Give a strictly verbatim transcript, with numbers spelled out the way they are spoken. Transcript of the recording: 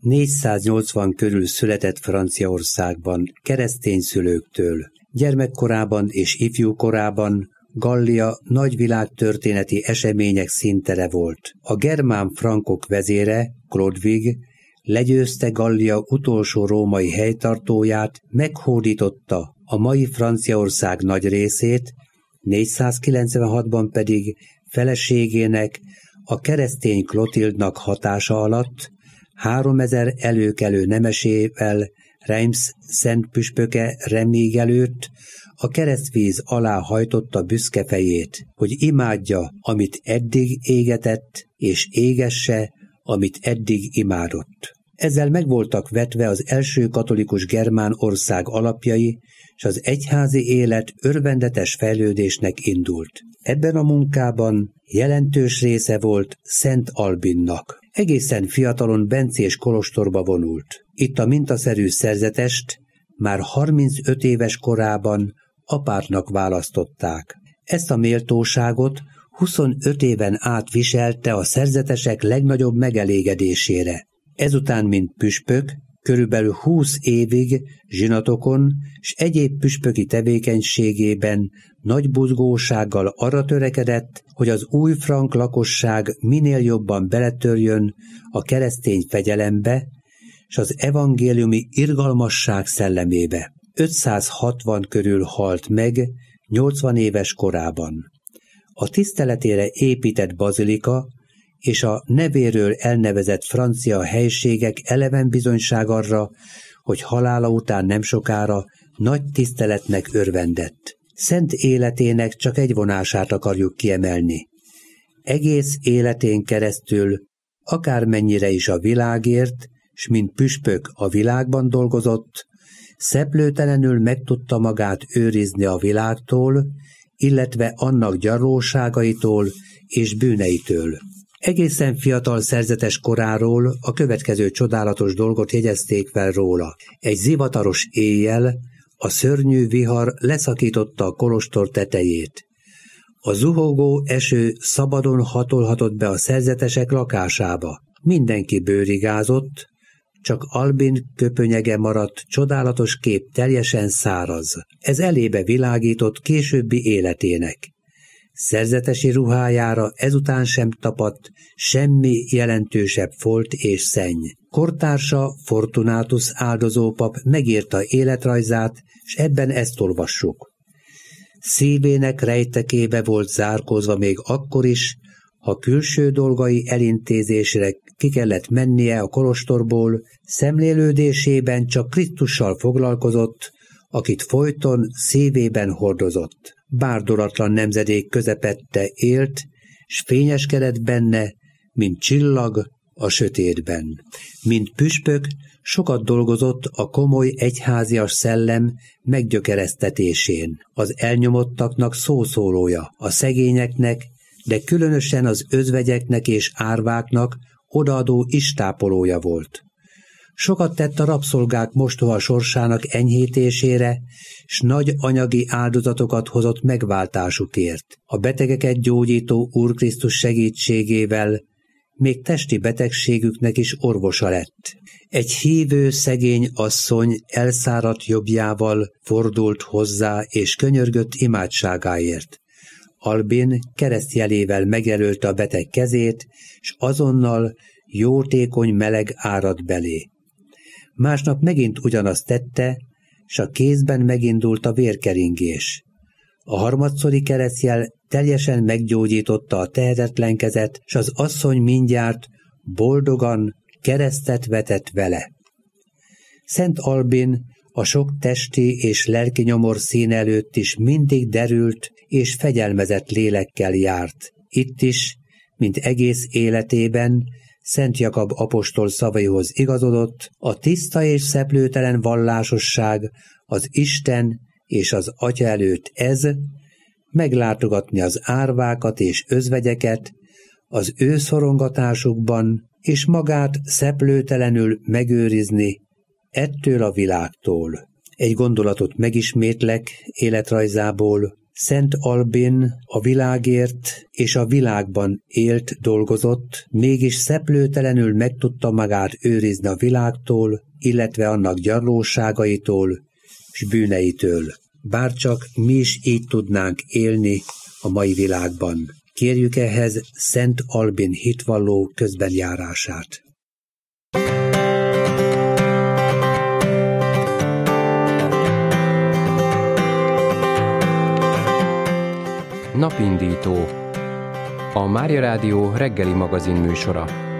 négyszáznyolcvan körül született Franciaországban keresztény szülőktől. Gyermekkorában és ifjúkorában Gallia nagy világtörténeti események színtere volt. A germán frankok vezére, Chlodwig, legyőzte Gallia utolsó római helytartóját, meghódította a mai Franciaország nagy részét, négyszázkilencvenhatban pedig feleségének, a keresztény Klotildnak hatása alatt háromezer előkelő nemesével Reims szent püspöke Remig előtt a keresztvíz alá hajtotta büszke fejét, hogy imádja, amit eddig égetett, és égesse, amit eddig imádott. Ezzel megvoltak vetve az első katolikus germán ország alapjai, és az egyházi élet örvendetes fejlődésnek indult. Ebben a munkában jelentős része volt Szent Albinnak. Egészen fiatalon bencés kolostorba vonult. Itt a mintaszerű szerzetest már harmincöt éves korában apátnak választották. Ezt a méltóságot huszonöt éven át viselte a szerzetesek legnagyobb megelégedésére. Ezután, mint püspök, körülbelül húsz évig zsinatokon s egyéb püspöki tevékenységében nagy buzgósággal arra törekedett, hogy az új frank lakosság minél jobban beletörjön a keresztény fegyelembe s az evangéliumi irgalmasság szellemébe. ötszázhatvan körül halt meg, nyolcvan éves korában. A tiszteletére épített bazilika és a nevéről elnevezett francia helységek eleven bizonyság arra, hogy halála után nem sokára nagy tiszteletnek örvendett. Szent életének csak egy vonását akarjuk kiemelni. Egész életén keresztül, akármennyire is a világért, s mint püspök a világban dolgozott, szeplőtelenül meg tudta magát őrizni a világtól, illetve annak gyarlóságaitól és bűneitől. Egészen fiatal szerzetes koráról a következő csodálatos dolgot jegyezték fel róla. Egy zivataros éjjel a szörnyű vihar leszakította a kolostor tetejét. A zuhogó eső szabadon hatolhatott be a szerzetesek lakásába. Mindenki bőrigázott, csak Albin köpönyege maradt csodálatos kép teljesen száraz. Ez elébe világított későbbi életének. Szerzetesi ruhájára ezután sem tapadt semmi jelentősebb folt és szenny. Kortársa Fortunatus áldozópap megírta életrajzát, s ebben ezt olvassuk. Szívének rejtekébe volt zárkózva még akkor is, ha külső dolgai elintézésre ki kellett mennie a kolostorból, szemlélődésében csak Krisztussal foglalkozott, akit folyton szívében hordozott. Bárdolatlan nemzedék közepette élt, s fényeskedett benne, mint csillag a sötétben. Mint püspök sokat dolgozott a komoly egyházias szellem meggyökeresztetésén, az elnyomottaknak szószólója, a szegényeknek, de különösen az özvegyeknek és árváknak odaadó istápolója volt. Sokat tett a rabszolgák mostoha sorsának enyhítésére, s nagy anyagi áldozatokat hozott megváltásukért. A betegeket gyógyító Úr Krisztus segítségével még testi betegségüknek is orvosa lett. Egy hívő szegény asszony elszáradt jobbjával fordult hozzá és könyörgött imádságáért. Albin keresztjelével megjelölte a beteg kezét, s azonnal jótékony meleg árad belé. Másnap megint ugyanazt tette, s a kézben megindult a vérkeringés. A harmadszori keresztjel teljesen meggyógyította a tehetetlen kezet, s az asszony mindjárt boldogan keresztet vetett vele. Szent Albin a sok testi és lelki nyomor szín előtt is mindig derült és fegyelmezett lélekkel járt. Itt is, mint egész életében, Szent Jakab apostol szavaihoz igazodott, a tiszta és szeplőtelen vallásosság az Isten és az Atya előtt ez, meglátogatni az árvákat és özvegyeket, az ő szorongatásukban, és magát szeplőtelenül megőrizni ettől a világtól. Egy gondolatot megismétlek életrajzából. Szent Albin a világért és a világban élt, dolgozott, mégis szeplőtelenül meg tudta magát őrizni a világtól, illetve annak gyarlóságaitól s bűneitől. Bárcsak mi is így tudnánk élni a mai világban. Kérjük ehhez Szent Albin hitvalló közbenjárását. Napindító. A Mária Rádió reggeli magazin műsora.